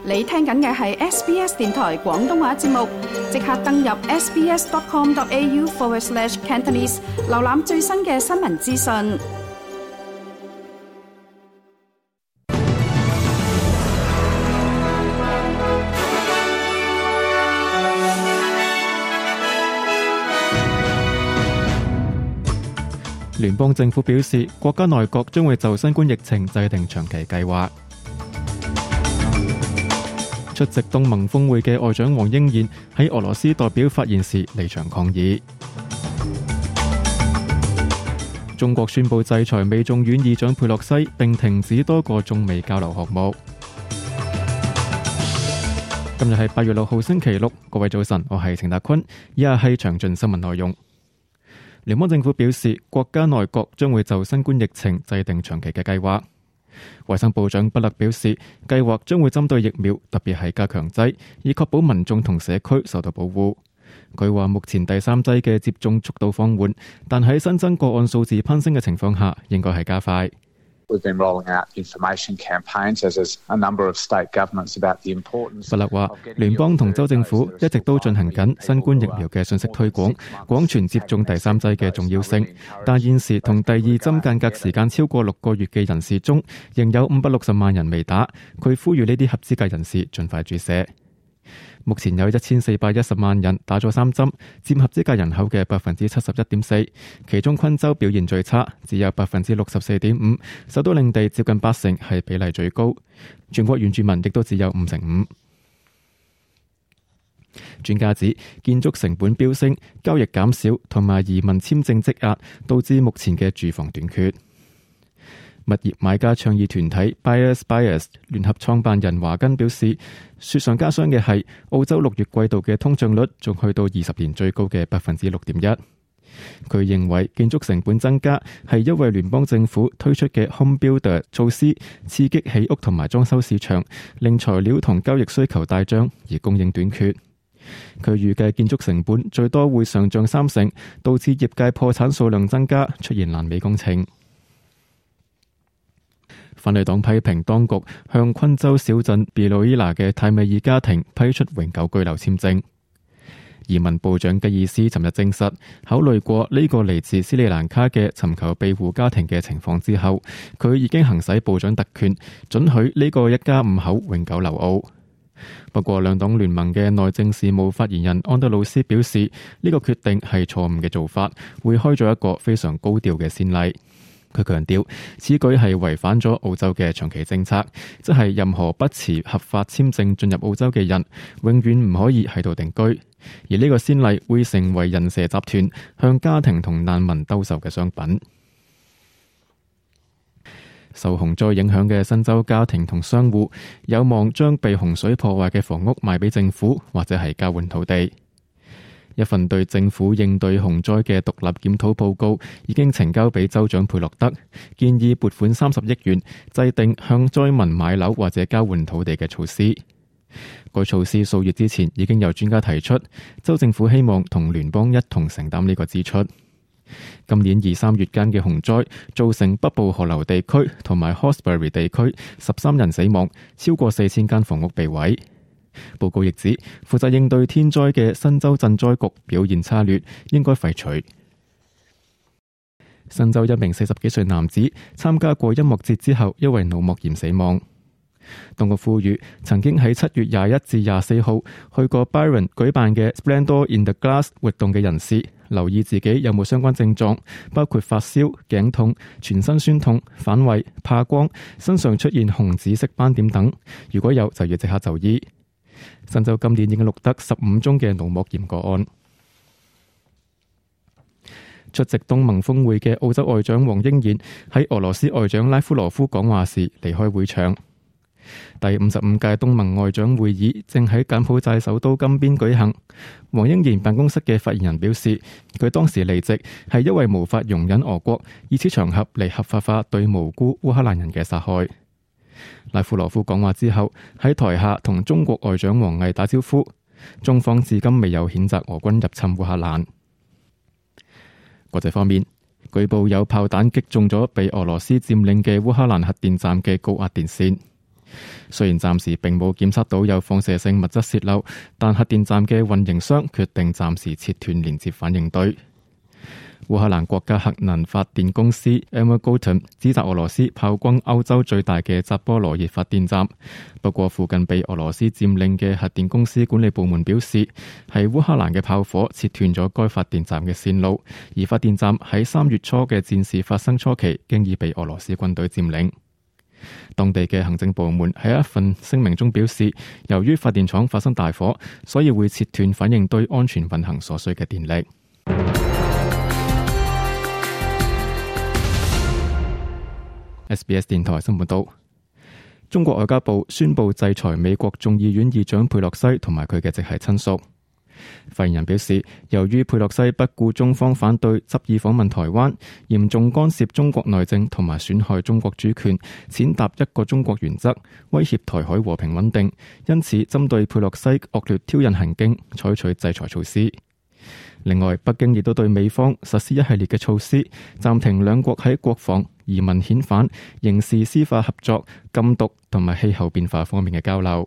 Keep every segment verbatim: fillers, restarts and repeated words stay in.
你聽緊嘅係 S B S 電台廣東話節目，即刻登入 sbs.com.au forward slash Cantonese， 瀏覽最新嘅新聞資訊。 聯邦政府表示，國家內閣將會就新冠疫情制定長期計劃。出席東盟峰會嘅外長黃英賢喺俄羅斯代表發言時離場抗議。中國宣布制裁美眾院議長佩洛西，並停止多個中美交流項目。今日係八月六號星期六，各位早晨，我係程達坤，以下係詳盡新聞內容。聯邦政府表示，國家內閣將會就新冠疫情制定長期嘅計劃。衛生部長畢勒表示，計劃將會針對疫苗，特別係加強劑，以確保民眾同社區受到保護。佢話目前第三劑嘅接種速度放緩，但喺新增個案數字攀升嘅情況下，應該係加快。畢勒話，聯邦同州政府一直都進行緊新冠疫苗嘅信息推廣，廣傳接種第三劑嘅重要性。但現時同第二針間隔時間超過六個月嘅人士中，仍有五百六十萬人未打。佢呼籲呢啲合資格人士盡快注射。目前有一千四百一十萬人打咗三針，佔合資格人口嘅百分之七十一點四。其中昆州表現最差，只有百分之六十四點五，首都領地接近八成，係比例最高。全國原住民亦都只有五成五。專家指，建築成本飆升、交易減少同埋移民簽證積壓，導致目前嘅住房短缺。物業買家倡議團體 Buyers Bias 聯合創辦人華根表示，雪上加霜嘅係澳洲六月季度嘅通脹率仲去到二十年最高嘅百分之六點一。佢認為建築成本增加係因為聯邦政府推出嘅 Home Builder 措施刺激起屋同埋裝修市場，令材料同交易需求大漲而供應短缺。佢預計建築成本最多會上漲三成，導致業界破產數量增加，出現爛尾工程。反對黨批評當局向昆州小鎮比魯伊拿嘅泰米爾家庭批出永久居留簽證。移民部長吉爾斯尋日證實，考慮過呢個嚟自斯里蘭卡嘅尋求庇護家庭嘅情況之後，佢已經行使部長特權，准許呢個一家五口永久留澳。不過，兩黨聯盟嘅內政事務發言人安德魯斯表示，呢個決定係錯誤嘅做法，會開咗一個非常高調嘅先例。佢強調，此舉係違反咗澳洲嘅長期政策，即係任何不持合法簽證進入澳洲嘅人，永遠唔可以喺度定居。而呢個先例會成為人蛇集團向家庭同難民兜售嘅商品。受洪災影響嘅新州家庭同商戶有望將被洪水破壞嘅房屋賣俾政府，或者係交換土地。一份對政府應對洪災嘅獨立檢討報告已經呈交俾州長佩洛德，建議撥款三十億元，制定向災民買樓或者交換土地嘅措施。該措施數月之前已經有專家提出，州政府希望同聯邦一同承擔呢個支出。今年二三月間嘅洪災造成北部河流地區同埋 Hawkesbury 地區十三人死亡，超過四千間房屋被毀。報告亦指，負責應對天災嘅新州賑災局表現差劣，應該廢除。新州一名四十幾歲男子參加過音樂節之後，因為腦膜炎死亡。當局呼籲曾經喺七月廿一至廿四號去過 Byron 舉辦嘅 Splendour in the Glass 活動嘅人士，留意自己有冇相關症狀，包括發燒、頸痛、全身酸痛、反胃、怕光、身上出現紅紫色斑點等。如果有，就要即刻就醫。新州今年已經錄得十五宗嘅腦膜炎個案。出席東盟峰會嘅澳洲外長黃英賢喺俄羅斯外長拉夫羅夫講話時離開會場。第五十五屆東盟外長會議正喺柬埔寨首都金邊舉行。黃英賢辦公室嘅發言人表示，佢當時離席係因為無法容忍俄國以此場合嚟合法化對無辜烏克蘭人嘅殺害。拉夫羅夫講話之後喺台下同中國外長王毅打招呼，中方至今未有譴責俄軍入侵烏克蘭。國際方面，據報有炮彈擊中咗被俄羅斯佔領嘅烏克蘭核電站嘅高壓電線。 雖然暫時並冇檢測到有放射性物質洩漏，但核電站嘅運營商決定暫時切斷連接反應堆。烏克蘭國家核能發電公司 Energoatom 指責俄羅斯炮轟歐洲最大嘅扎波羅熱發電站，不過附近被俄羅斯佔領嘅核電公司管理部門表示，係烏克蘭嘅炮火切斷咗該發電站嘅線路，而發電站喺三月初嘅戰事發生初期經已被俄羅斯軍隊佔領。當地嘅行政部門喺一份聲明中表示，由於發電廠發生大火，所以會切斷反應堆安全運行所需嘅電力。S B S 電台新聞報道，中國外交部宣布制裁美國眾議院議長佩洛西同埋佢嘅直系親屬。發言人表示，由於佩洛西不顧中方反對，執意訪問台灣，嚴重干涉中國內政同埋損害中國主權，踐踏一個中國原則，威脅台海和平穩定，因此針對佩洛西惡劣挑釁行徑採取制裁措施。另外，北京亦都對美方實施一系列嘅措施，暫停兩國喺國防、移民遣返、刑事司法合作、禁毒同埋氣候變化方面嘅交流。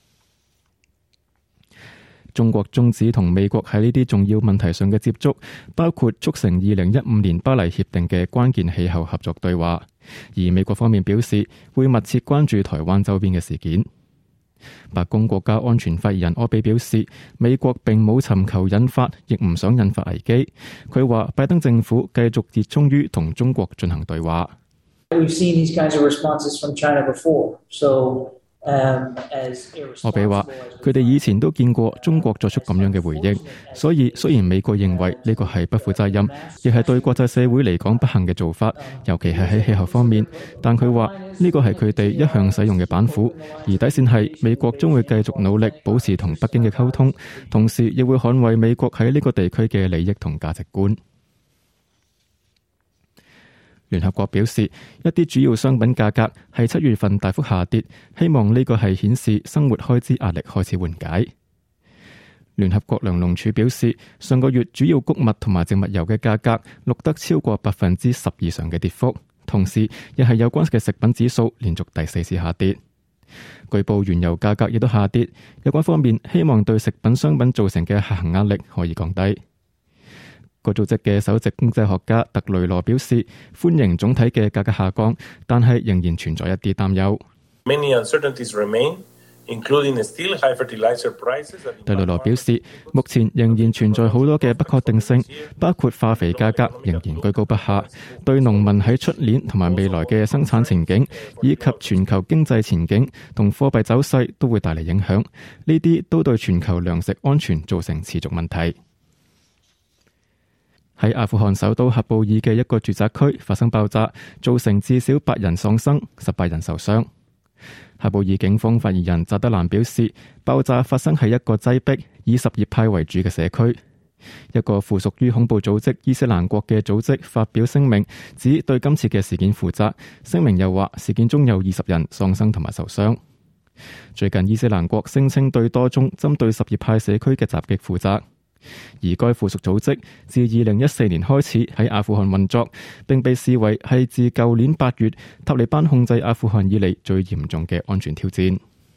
中國終止同美國喺呢啲重要問題上嘅接觸，包括促成二零一五年巴黎協定嘅關鍵氣候合作對話，而美國方面表示會密切關注台灣周邊嘅事件。白宮國家安全發言人柯比表示，美國並冇尋求引發，亦唔想引發危機。佢話拜登政府繼續熱衷於同中國進行對話。柯比話，佢哋以前都見過中國作出咁樣嘅回應，所以雖然美國認為呢個係不負責任，亦係對國際社會嚟講不幸嘅做法，尤其係喺氣候方面，但佢話呢個係佢哋一向使用嘅板斧，而底線係美國將會繼續努力保持同北京嘅溝通，同時亦會捍衛美國喺呢個地區嘅利益同價值觀。聯合國表示，一啲主要商品價格喺七月份大幅下跌，希望呢個係顯示生活開支壓力開始緩解。聯合國糧農署表示，上個月主要穀物同埋植物油嘅價格錄得超過百分之十以上嘅跌幅，同時亦係有關嘅食品指數連續第四次下跌。據報原油價格亦都下跌，有關方面希望對食品商品造成嘅下行壓力可以降低。個組織嘅首席經濟學家特雷羅表示，歡迎總體嘅價格下降，但係仍然存在一啲擔憂。特雷羅表示，目前仍然存在好多嘅不確定性，包括化肥價格仍然居高不下，對農民喺出年同埋未來嘅生產前景，以及全球經濟前景同貨幣走勢都會帶嚟影響。呢啲都對全球糧食安全造成持續問題。喺阿富汗首都喀布爾嘅一個住宅區發生爆炸，造成至少八人喪生，十八人受傷。喀布爾警方發言人扎德蘭表示，爆炸發生喺一個擠迫、以什葉派為主嘅社區。一個附屬於恐怖組織伊斯蘭國嘅組織發表聲明，指對今次嘅事件負責。聲明又話，事件中有二十人喪生同埋受傷。最近伊斯蘭國聲稱對多宗針對什葉派社區嘅襲擊負責。而該附屬組織自二零一四年開始喺阿富汗運作，並被視為係自舊年八月塔利班控制阿富汗以嚟最嚴重嘅安全挑戰。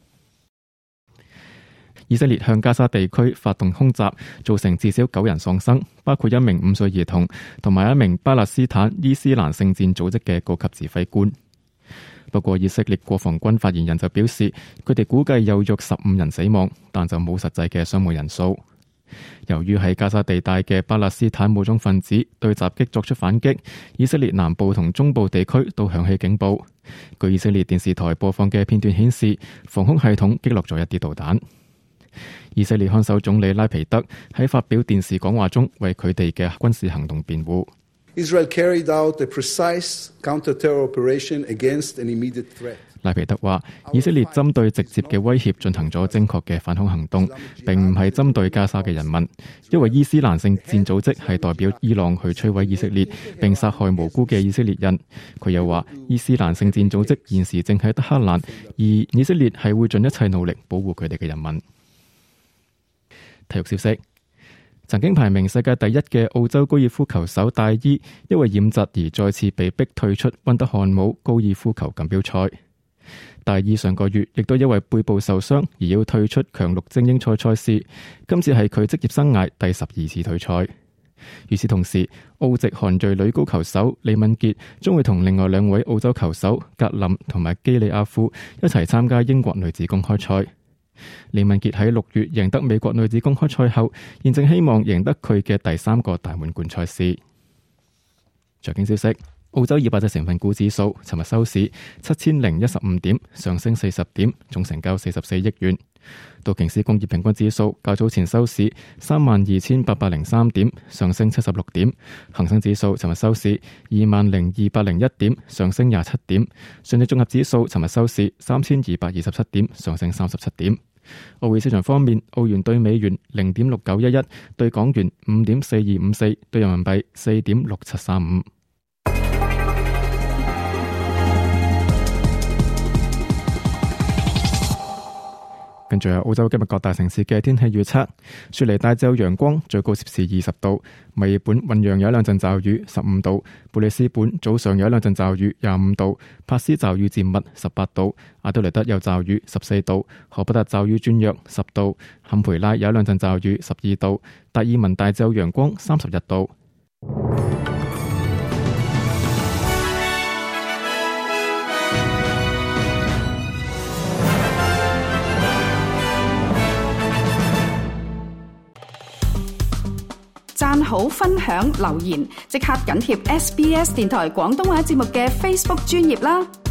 以色列向加沙地區發動空襲，造成至少九人喪生，包括一名五歲兒童同埋一名巴勒斯坦伊斯蘭聖戰組織嘅高級指揮官。不過以色列國防軍發言人就表示，佢哋估計有約十五人死亡，但就冇實際嘅傷亡人數。由於喺加沙地帶嘅巴勒斯坦武裝分子對襲擊作出反擊，以色列南部同中部地區都響起警報。據以色列電視台播放嘅片段顯示，防空系統擊落咗一啲導彈。以色列看守總理拉皮德喺發表電視講話中為佢哋嘅軍事行動辯護。 Israel carried out a precise counter-terror operation against an immediate threat. 拉皮德話，以色列針對直接嘅威脅進行咗精確嘅反恐行動，並唔係針對加沙嘅人民，因為伊斯蘭聖戰組織係代表伊朗去摧毀以色列並殺害無辜嘅以色列人。佢又話，伊斯蘭聖戰組織現時正喺德黑蘭，而以色列係會盡一切努力保護佢哋嘅人民。體育消息，曾經排名世界第一嘅澳洲高爾夫球手戴伊，因為染疾而再次被逼退出溫德漢姆高爾夫球錦標賽。 大意上個月亦都因為背部受傷而要退出強六精英賽賽事，今次係佢職業生涯第十二次退賽。與此同時，澳籍韓裔女高球手李敏傑將會同另外兩位澳洲球手格林同埋基里亞夫一齊參加英國女子公開賽。李敏傑喺六月贏得美國女子公開賽後，現正希望贏得佢嘅第三個大滿貫賽事。財經消息，澳洲二百隻成分股指數尋日收市七千零一十五點，上升四十點，總成交四十四億元。道瓊斯工業平均指數較早前收市三萬二千八百零三點，上升七十六點。恒生指數尋日收市二萬零二百零一點，上升廿七點。上證綜合指數尋日收市三千二百二十七點，上升三十七點。外匯市場方面，澳元兌美元零點六九一一，兌港元五點四二五四，兌人民幣四點六七三五。跟住係澳洲今日各大城市嘅天氣預測：雪梨大致有陽光，最高攝氏二十度；墨爾本雲陽有一兩陣驟雨，十五度；布里斯本早上有一兩陣驟雨，廿五度；帕斯驟雨漸密，十八度；阿德萊德有驟雨，十四度；荷伯特驟雨轉弱，十度；坎培拉有一兩陣驟雨，十二度；達爾文大致有陽光，三十一度。 讚好、分享、留言，即刻緊貼 S B S 電台廣東話節目嘅 Facebook 專頁啦！